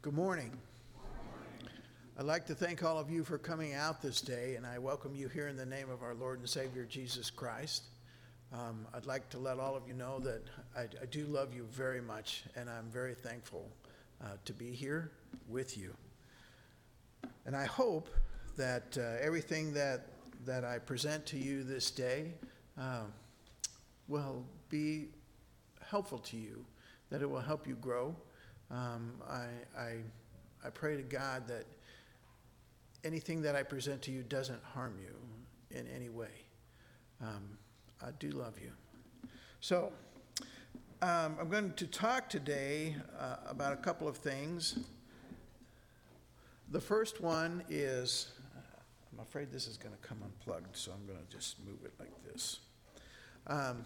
Good morning. I'd like to thank all of you for coming out this day, and I welcome you here in the name of our Lord and Savior, Jesus Christ. I'd like to let all of you know that I do love you very much, and I'm very thankful to be here with you. And I hope that everything that I present to you this day will be helpful to you, that it will help you grow. I pray to God that anything that I present to you doesn't harm you in any way. I do love you. So, I'm going to talk today about a couple of things. The first one is, I'm afraid this is going to come unplugged, so I'm going to just move it like this. I'm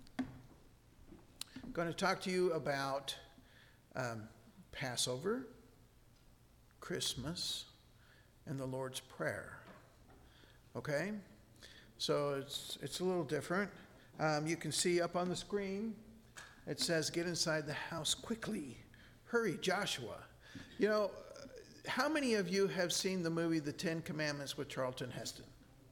going to talk to you about Passover, Christmas, and the Lord's Prayer. Okay? So it's a little different. You can see up on the screen, it says, "Get inside the house quickly. Hurry, Joshua." You know, how many of you have seen the movie The Ten Commandments with Charlton Heston?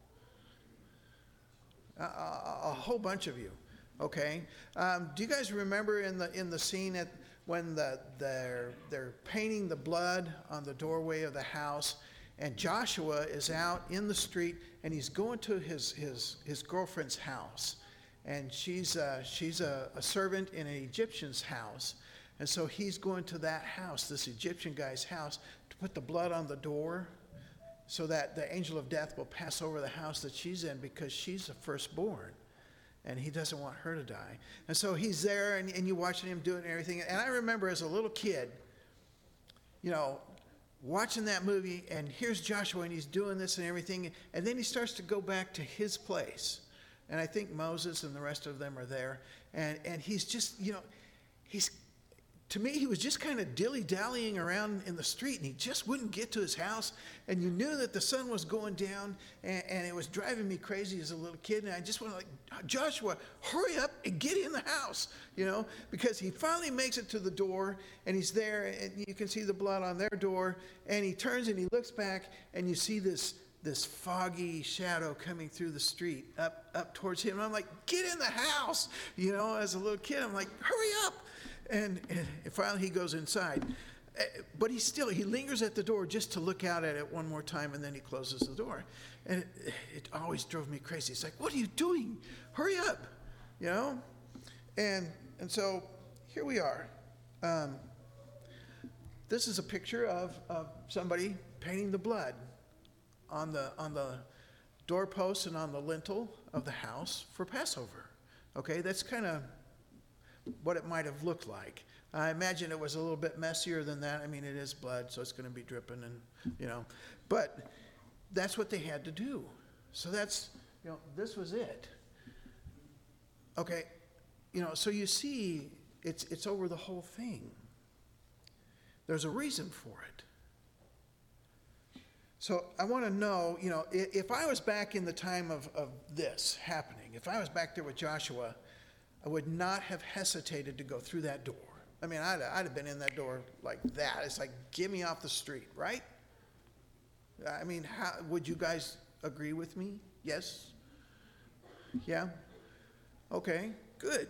A whole bunch of you. Okay. Do you guys remember in the scene when they're painting the blood on the doorway of the house, and Joshua is out in the street and he's going to his girlfriend's house, and she's a servant in an Egyptian's house, and so he's going to that house, this Egyptian guy's house, to put the blood on the door so that the angel of death will pass over the house that she's in, because she's the firstborn. And he doesn't want her to die. And so he's there, and you're watching him do it and everything. And I remember as a little kid, you know, watching that movie, and here's Joshua, and he's doing this and everything. And then he starts to go back to his place. And I think Moses and the rest of them are there. And he's just, you know, to me, he was just kind of dilly-dallying around in the street, and he just wouldn't get to his house. And you knew that the sun was going down, and it was driving me crazy as a little kid. And I just wanted, like, Joshua, hurry up and get in the house, you know, because he finally makes it to the door, and he's there, and you can see the blood on their door. And he turns and he looks back, and you see this foggy shadow coming through the street up towards him. And I'm like, get in the house, you know, as a little kid. I'm like, hurry up. And finally he goes inside. But he lingers at the door just to look out at it one more time, and then he closes the door. And it always drove me crazy. It's like, what are you doing? Hurry up, you know? And so here we are. This is a picture of somebody painting the blood on the doorpost and on the lintel of the house for Passover. Okay, that's kind of what it might have looked like. I imagine it was a little bit messier than that. I mean, it is blood, so it's going to be dripping, and, you know. But that's what they had to do. So that's, you know, this was it. Okay, you know, so you see, it's over the whole thing. There's a reason for it. So I want to know, you know, if I was back in the time of this happening, if I was back there with Joshua, I would not have hesitated to go through that door. I mean, I'd have been in that door like that. It's like, get me off the street, right? I mean, would you guys agree with me? Yes? Yeah? Okay, good.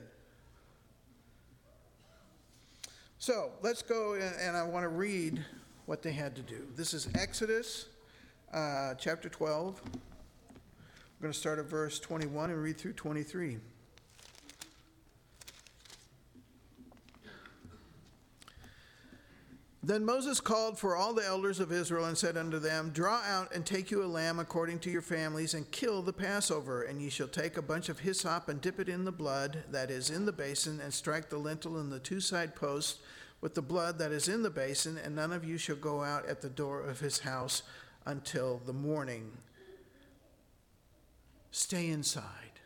So let's go, and I want to read what they had to do. This is Exodus chapter 12. I'm going to start at verse 21 and read through 23. Then Moses called for all the elders of Israel and said unto them, Draw out and take you a lamb according to your families, and kill the Passover. And ye shall take a bunch of hyssop and dip it in the blood that is in the basin, and strike the lintel and the two side posts with the blood that is in the basin, and none of you shall go out at the door of his house until the morning. Stay inside.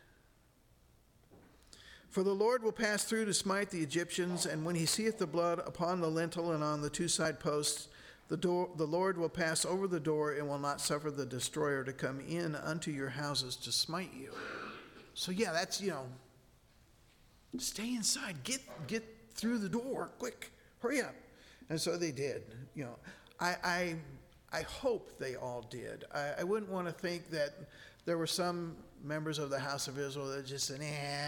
For the Lord will pass through to smite the Egyptians, and when he seeth the blood upon the lintel and on the two side posts, the Lord will pass over the door and will not suffer the destroyer to come in unto your houses to smite you. So yeah, that's, you know, stay inside. Get through the door, quick, hurry up. And so they did. You know, I hope they all did. I wouldn't want to think that there were some members of the house of Israel that just said,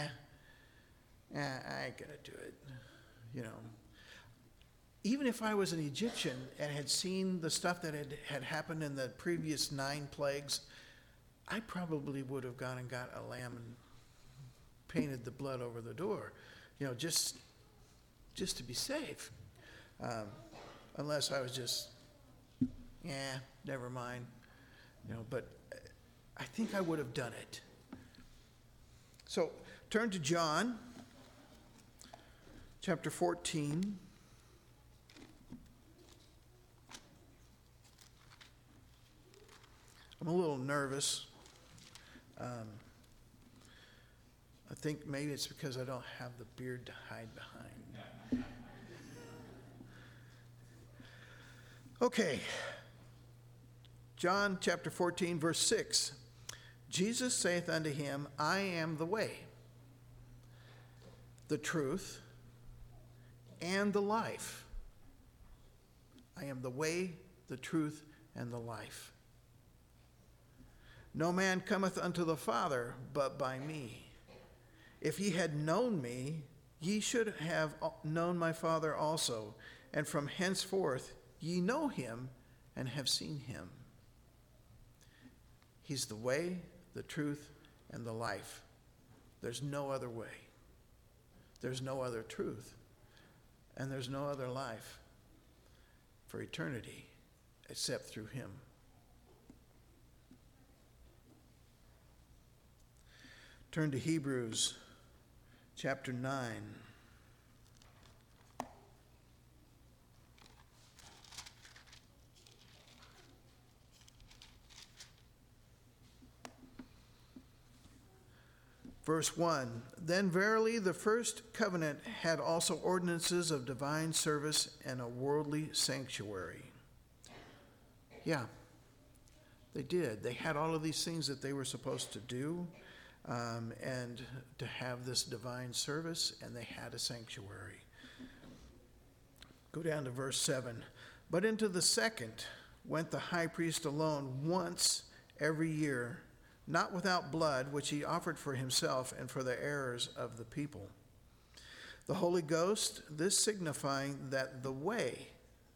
I ain't gonna do it. You know, even if I was an Egyptian and had seen the stuff that had happened in the previous 9 plagues, I probably would have gone and got a lamb and painted the blood over the door, you know, just to be safe. Unless I was just, never mind, you know, but I think I would have done it. So turn to John chapter 14. I'm a little nervous. I think maybe it's because I don't have the beard to hide behind. Okay. John chapter 14, verse 6. Jesus saith unto him, I am the way, the truth, and the life. I am the way, the truth, and the life. No man cometh unto the Father but by me. If ye had known me, ye should have known my Father also, and from henceforth ye know him and have seen him. He's the way, the truth, and the life. There's no other way. There's no other truth. And there's no other life for eternity except through him. Turn to Hebrews chapter 9. Verse 1, Then verily the first covenant had also ordinances of divine service and a worldly sanctuary. Yeah, they did. They had all of these things that they were supposed to do. And to have this divine service, and they had a sanctuary. Go down to verse 7. But into the second went the high priest alone once every year, not without blood, which he offered for himself and for the errors of the people. The Holy Ghost, this signifying that the way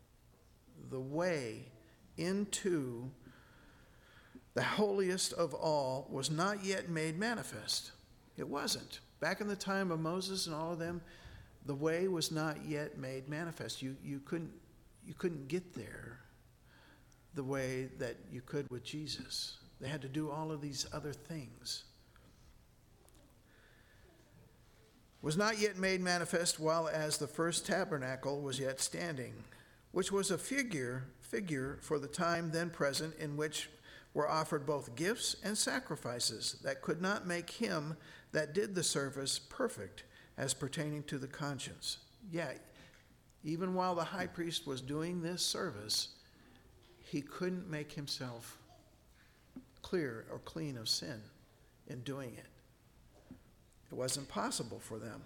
into the holiest of all was not yet made manifest. It wasn't. Back in the time of Moses and all of them, the way was not yet made manifest. You couldn't get there the way that you could with Jesus. They had to do all of these other things. Was not yet made manifest while as the first tabernacle was yet standing, which was a figure for the time then present, in which were offered both gifts and sacrifices that could not make him that did the service perfect as pertaining to the conscience. Yeah, even while the high priest was doing this service, he couldn't make himself clear or clean of sin in doing it. It wasn't possible for them.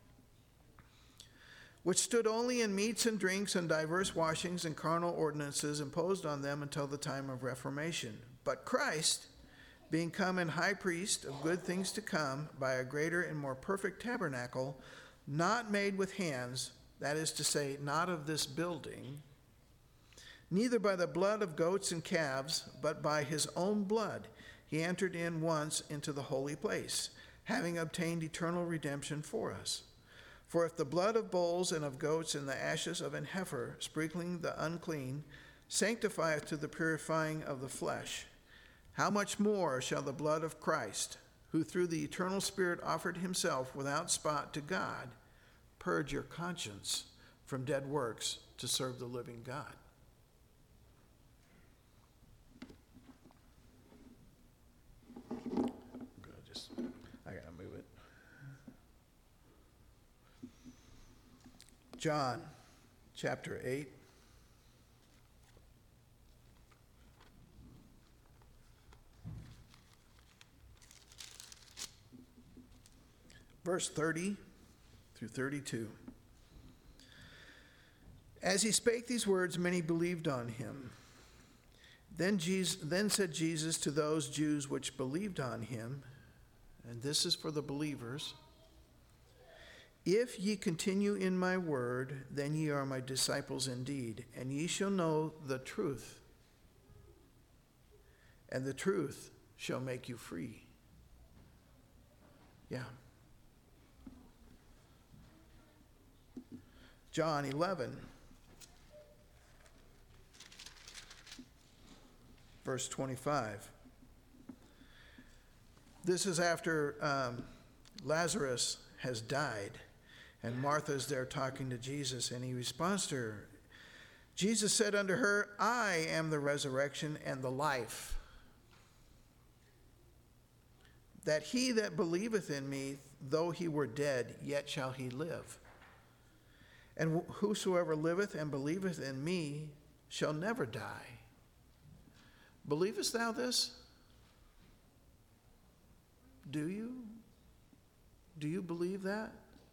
Which stood only in meats and drinks and diverse washings and carnal ordinances imposed on them until the time of Reformation. But Christ, being come in high priest of good things to come, by a greater and more perfect tabernacle, not made with hands, that is to say, not of this building, neither by the blood of goats and calves, but by his own blood, he entered in once into the holy place, having obtained eternal redemption for us. For if the blood of bulls and of goats and the ashes of an heifer, sprinkling the unclean, sanctifieth to the purifying of the flesh, how much more shall the blood of Christ, who through the eternal Spirit offered himself without spot to God, purge your conscience from dead works to serve the living God? I gotta move it. John chapter 8. Verse 30 through 32. As he spake these words, many believed on him. Then said Jesus to those Jews which believed on him, and this is for the believers, if ye continue in my word, then ye are my disciples indeed, and ye shall know the truth, and the truth shall make you free. Yeah. John 11, verse 25. This is after Lazarus has died, and Martha's there talking to Jesus, and he responds to her. Jesus said unto her, I am the resurrection and the life. That he that believeth in me, though he were dead, yet shall he live. And whosoever liveth and believeth in me shall never die. Believest thou this? Do you? Do you believe that?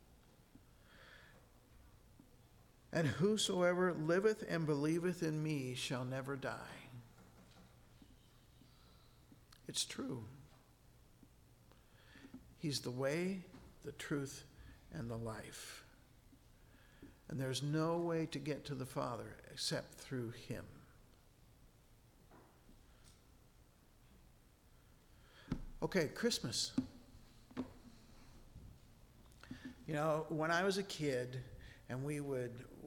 And whosoever liveth and believeth in me shall never die. It's true. He's the way, the truth, and the life. And there's no way to get to the Father except through him. Okay, Christmas. You know, when I was a kid and we would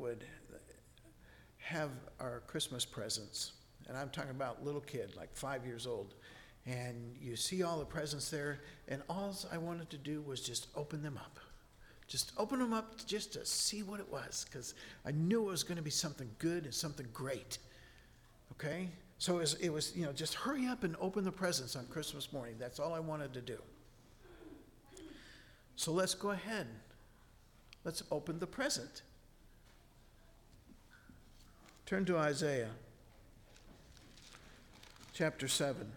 have our Christmas presents, and I'm talking about little kid, like 5 years old, and you see all the presents there, and all I wanted to do was just open them up. Just open them up just to see what it was, because I knew it was going to be something good and something great. Okay? So it was, just hurry up and open the presents on Christmas morning. That's all I wanted to do. So let's go ahead. Let's open the present. Turn to Isaiah chapter 7.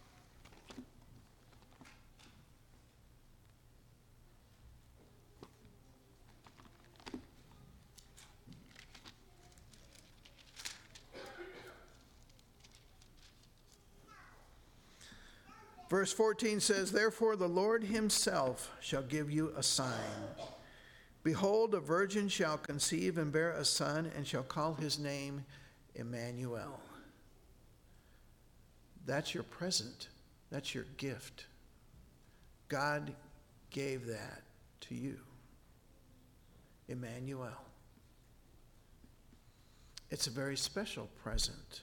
Verse 14 says, Therefore the Lord himself shall give you a sign. Behold, a virgin shall conceive and bear a son, and shall call his name Emmanuel. That's your present. That's your gift. God gave that to you. Emmanuel. It's a very special present.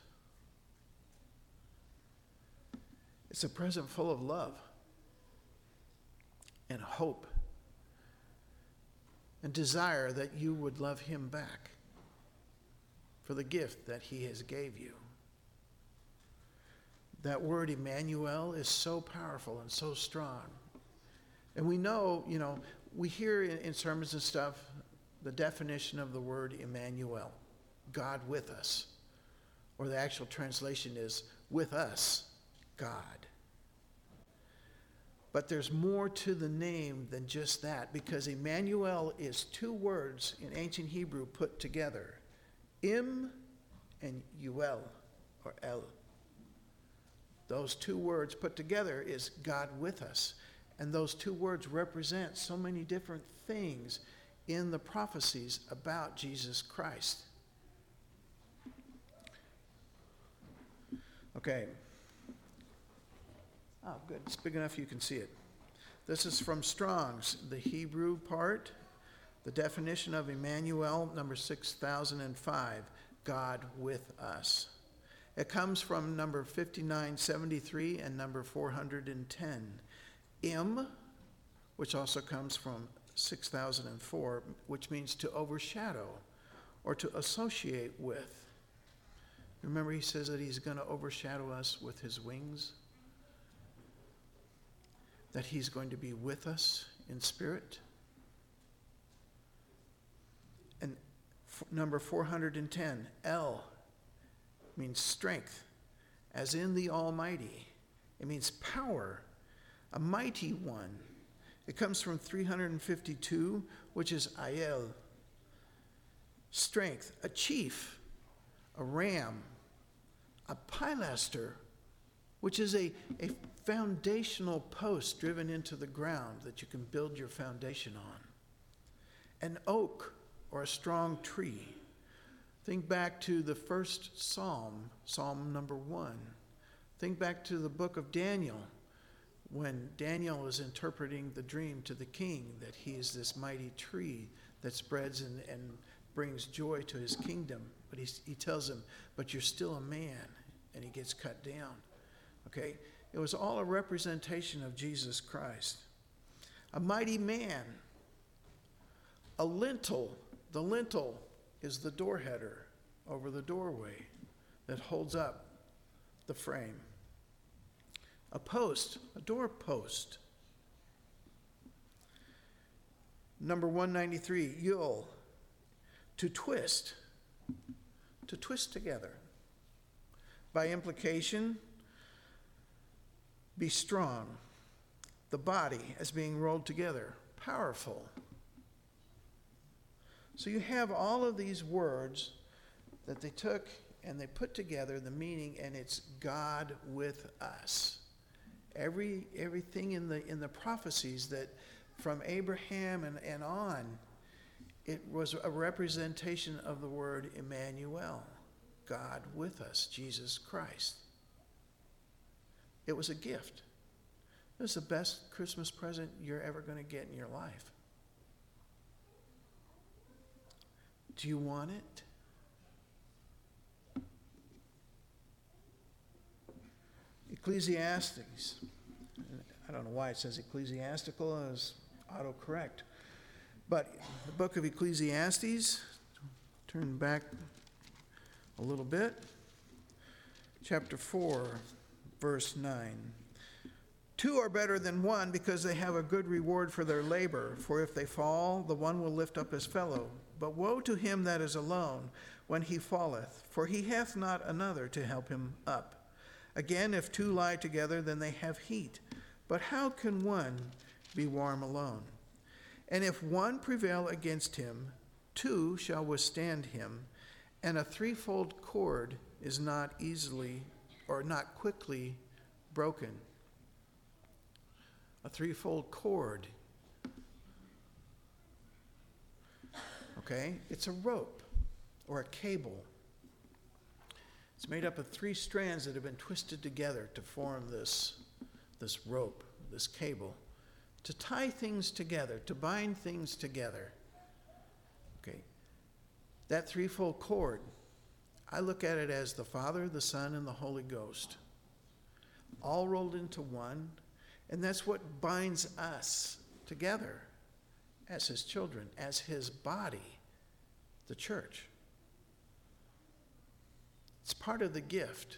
It's a present full of love and hope and desire that you would love him back for the gift that he has gave you. That word Emmanuel is so powerful and so strong. And we know, we hear in sermons and stuff the definition of the word Emmanuel, God with us. Or the actual translation is, with us, God. But there's more to the name than just that, because Emmanuel is two words in ancient Hebrew put together. Im and Uel, or El. Those two words put together is God with us. And those two words represent so many different things in the prophecies about Jesus Christ. Okay. Oh, good. It's big enough you can see it. This is from Strong's, the Hebrew part, the definition of Emmanuel, number 6005, God with us. It comes from number 5973 and number 410. Im, which also comes from 6004, which means to overshadow or to associate with. Remember, he says that he's going to overshadow us with his wings, that he's going to be with us in spirit. And number 410, El, means strength, as in the Almighty. It means power, a mighty one. It comes from 352, which is Aiel, strength, a chief, a ram, a pilaster, which is a foundational post driven into the ground that you can build your foundation on, an oak or a strong tree. Think back to the first Psalm, Psalm number 1. Think back to the book of Daniel, when Daniel is interpreting the dream to the king, that he is this mighty tree that spreads and brings joy to his kingdom. But he tells him, but you're still a man, and he gets cut down. Okay? It was all a representation of Jesus Christ. A mighty man, a lintel. The lintel is the door header over the doorway that holds up the frame. A post, a door post. Number 193, yul, to twist together. By implication, be strong. The body as being rolled together, powerful. So you have all of these words that they took and they put together the meaning, and it's God with us. Everything in the prophecies that from Abraham and on, it was a representation of the word Emmanuel, God with us, Jesus Christ. It was a gift. It was the best Christmas present you're ever going to get in your life. Do you want it? Ecclesiastes. I don't know why it says ecclesiastical as autocorrect. But the book of Ecclesiastes, turn back a little bit. Chapter 4, verse 9. 2 are better than 1 because they have a good reward for their labor. For if they fall, the one will lift up his fellow. But woe to him that is alone when he falleth, for he hath not another to help him up. Again, if 2 lie together, then they have heat. But how can one be warm alone? And if 1 prevail against him, 2 shall withstand him. And a threefold cord is not easily or not quickly broken. A threefold cord. Okay? It's a rope or a cable. It's made up of 3 strands that have been twisted together to form this rope, this cable, to tie things together, to bind things together. Okay. That threefold cord, I look at it as the Father, the Son, and the Holy Ghost, all rolled into one, and that's what binds us together as his children, as his body, the church. It's part of the gift.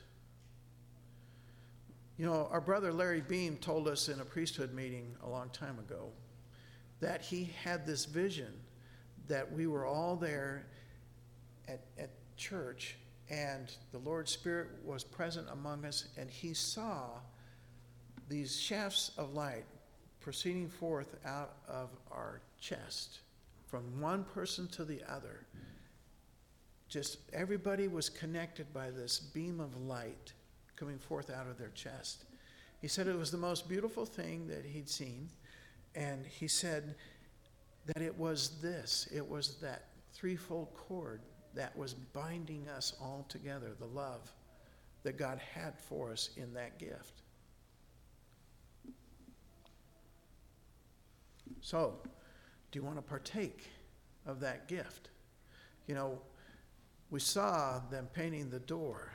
You know, our brother Larry Beam told us in a priesthood meeting a long time ago that he had this vision that we were all there at church, and the Lord's Spirit was present among us, and he saw these shafts of light proceeding forth out of our chest from one person to the other. Just everybody was connected by this beam of light coming forth out of their chest. He said it was the most beautiful thing that he'd seen, and he said that it was that threefold cord that was binding us all together, the love that God had for us in that gift. So, do you want to partake of that gift? You know, we saw them painting the door.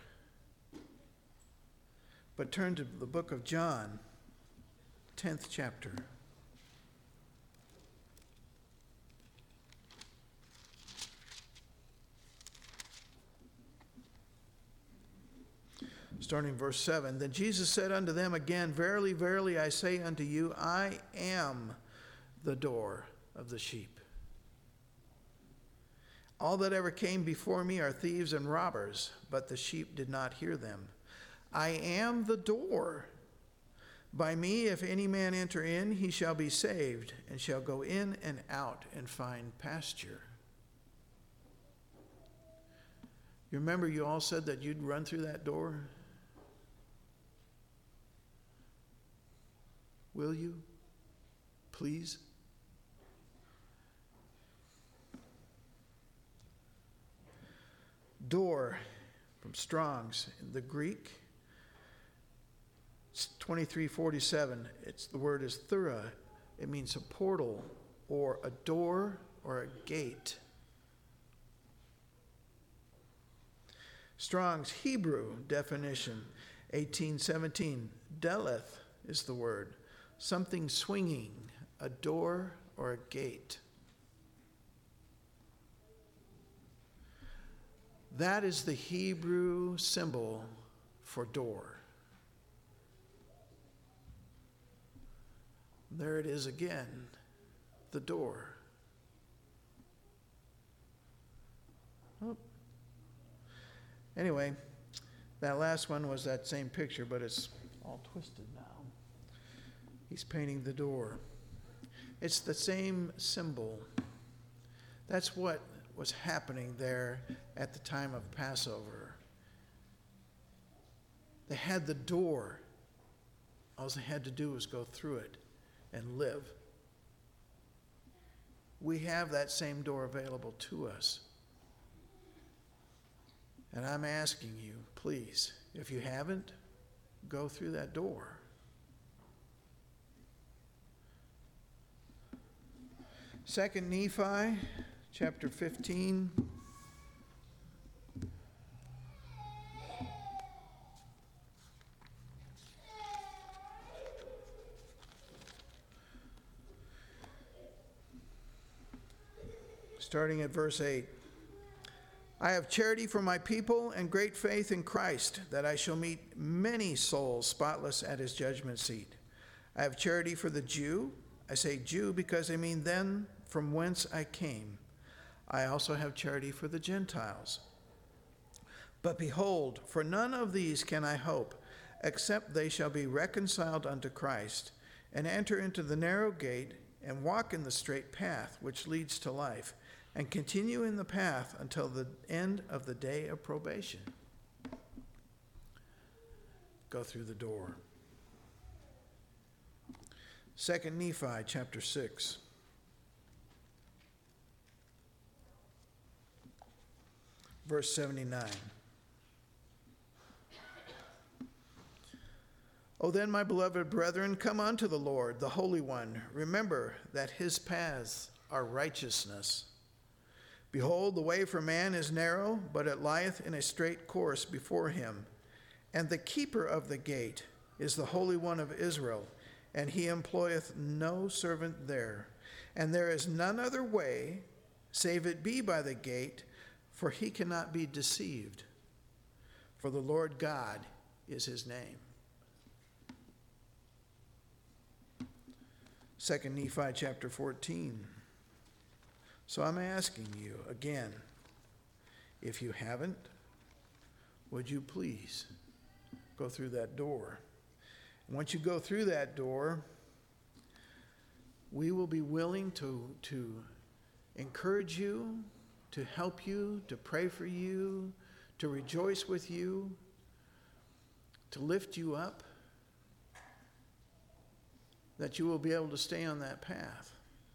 But turn to the book of John, 10th chapter. Starting verse 7. Then Jesus said unto them again, Verily, verily, I say unto you, I am the door of the sheep. All that ever came before me are thieves and robbers, but the sheep did not hear them. I am the door. By me, if any man enter in, he shall be saved, and shall go in and out and find pasture. You remember you all said that you'd run through that door? Will you? Please? Door, from Strong's, in the Greek, it's 2347. The word is thura. It means a portal or a door or a gate. Strong's Hebrew definition, 1817, deleth is the word. Something swinging, a door or a gate. That is the Hebrew symbol for door. There it is again, the door. Oh. Anyway, that last one was that same picture, but it's all twisted now. He's painting the door. It's the same symbol. That's what was happening there at the time of Passover. They had the door. All they had to do was go through it and live. We have that same door available to us. And I'm asking you, please, if you haven't, go through that door. Second Nephi, chapter 15. Starting at verse 8. I have charity for my people and great faith in Christ, that I shall meet many souls spotless at his judgment seat. I have charity for the Jew. I say Jew because I mean them from whence I came. I also have charity for the Gentiles. But behold, for none of these can I hope, except they shall be reconciled unto Christ, and enter into the narrow gate, and walk in the straight path which leads to life, and continue in the path until the end of the day of probation. Go through the door. 2 Nephi chapter 6. Verse 79. O then, my beloved brethren, come unto the Lord, the Holy One. Remember that his paths are righteousness. Behold, the way for man is narrow, but it lieth in a straight course before him. And the keeper of the gate is the Holy One of Israel, and he employeth no servant there. And there is none other way, save it be by the gate, for he cannot be deceived. For the Lord God is his name. 2 Nephi chapter 14. So I'm asking you again, if you haven't, would you please go through that door? And once you go through that door, we will be willing to encourage you, to help you, to pray for you, to rejoice with you, to lift you up, that you will be able to stay on that path.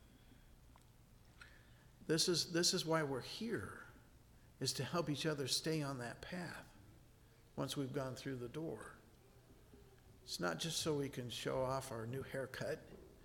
This is why we're here, is to help each other stay on that path once we've gone through the door. It's not just so we can show off our new haircut.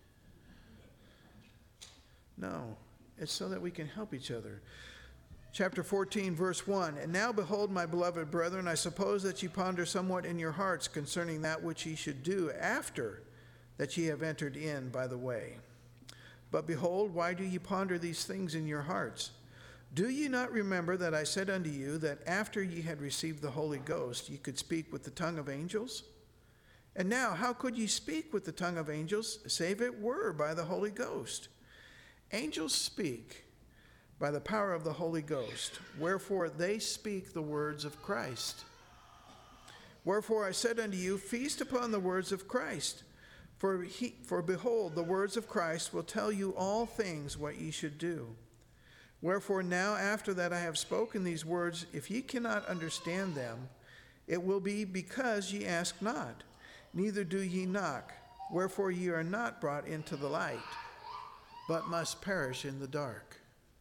No, it's so that we can help each other. Chapter 14, verse 1. And now behold, my beloved brethren, I suppose that ye ponder somewhat in your hearts concerning that which ye should do after that ye have entered in by the way. But behold, why do ye ponder these things in your hearts? Do ye not remember that I said unto you that after ye had received the Holy Ghost, ye could speak with the tongue of angels? And now, how could ye speak with the tongue of angels, save it were by the Holy Ghost? Angels speak by the power of the Holy Ghost, wherefore they speak the words of Christ. Wherefore I said unto you, feast upon the words of Christ. For behold, the words of Christ will tell you all things what ye should do. Wherefore now after that I have spoken these words, if ye cannot understand them, it will be because ye ask not, neither do ye knock. Wherefore ye are not brought into the light, but must perish in the dark.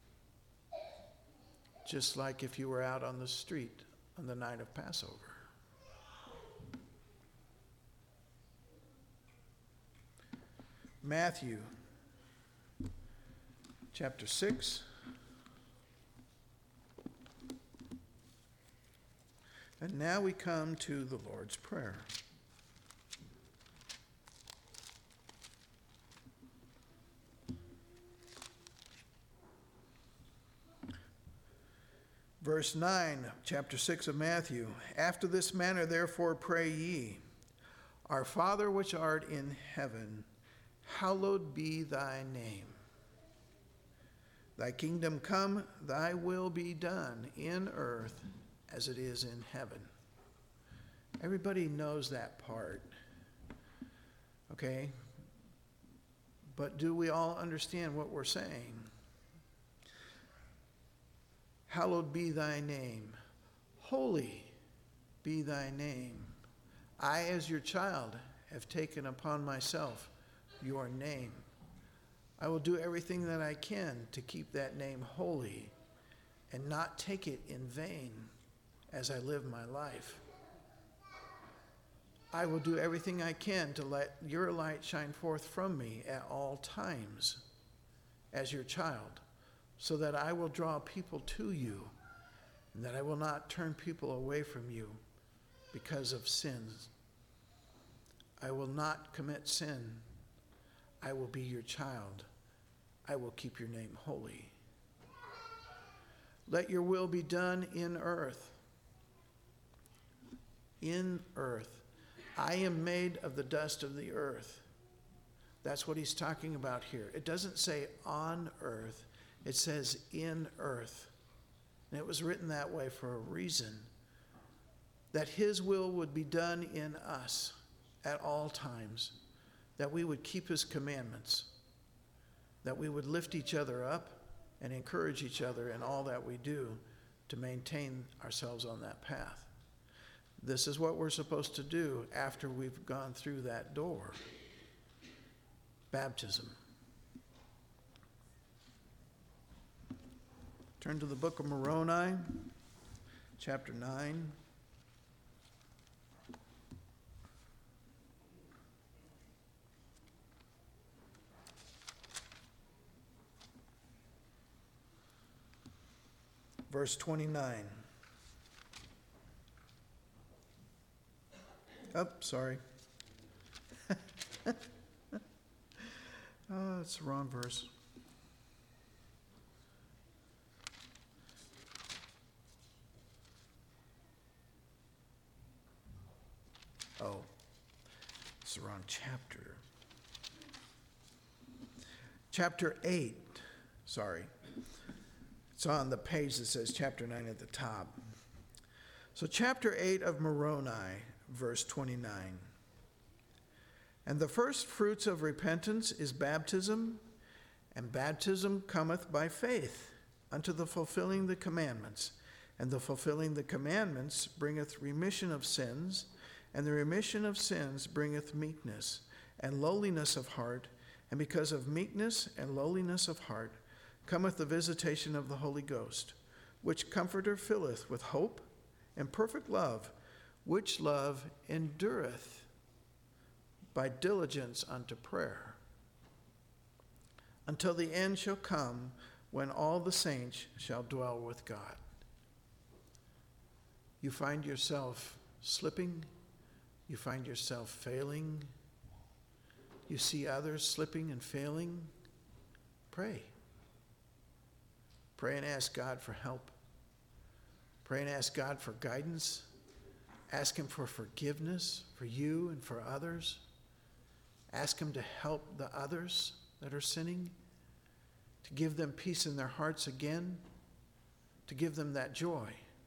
Just like if you were out on the street on the night of Passover. Matthew chapter 6. And now we come to the Lord's Prayer. Verse 9, chapter 6 of Matthew. After this manner, therefore, pray ye, Our Father which art in heaven, hallowed be thy name. Thy kingdom come, thy will be done in earth as it is in heaven. Everybody knows that part. Okay? But do we all understand what we're saying? Hallowed be thy name. Holy be thy name. I, as your child, have taken upon myself your name. I will do everything that I can to keep that name holy and not take it in vain as I live my life. I will do everything I can to let your light shine forth from me at all times as your child, so that I will draw people to you, and that I will not turn people away from you because of sins. I will not commit sin. I will be your child. I will keep your name holy. Let your will be done in earth. In earth. I am made of the dust of the earth. That's what he's talking about here. It doesn't say on earth. It says in earth. And it was written that way for a reason. That his will would be done in us at all times. That we would keep his commandments. That we would lift each other up and encourage each other in all that we do to maintain ourselves on that path. This is what we're supposed to do after we've gone through that door. Baptism. Turn to the book of Moroni, chapter 9. Verse 29. Oh, sorry. Oh, it's the wrong verse. Oh, it's the wrong chapter. Chapter 8, sorry. It's on the page that says chapter 9 at the top. So chapter 8 of Moroni, verse 29. And the first fruits of repentance is baptism, and baptism cometh by faith unto the fulfilling the commandments. And the fulfilling the commandments bringeth remission of sins, and the remission of sins bringeth meekness and lowliness of heart. And because of meekness and lowliness of heart cometh the visitation of the Holy Ghost, which Comforter filleth with hope and perfect love, which love endureth by diligence unto prayer, until the end shall come, when all the saints shall dwell with God. You find yourself slipping, you find yourself failing, you see others slipping and failing, pray. Pray and ask God for help. Pray and ask God for guidance. Ask him for forgiveness for you and for others. Ask him to help the others that are sinning, to give them peace in their hearts again, to give them that joy.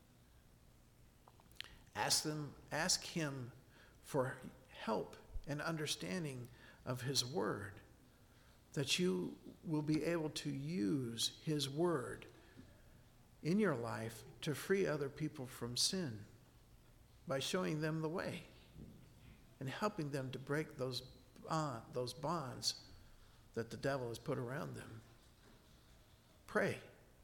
Ask him for help and understanding of his word, that you will be able to use his word in your life to free other people from sin by showing them the way and helping them to break those bonds that the devil has put around them. Pray.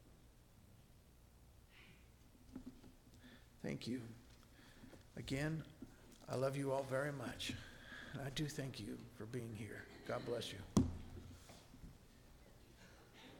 Thank you. Again, I love you all very much. And I do thank you for being here. God bless you.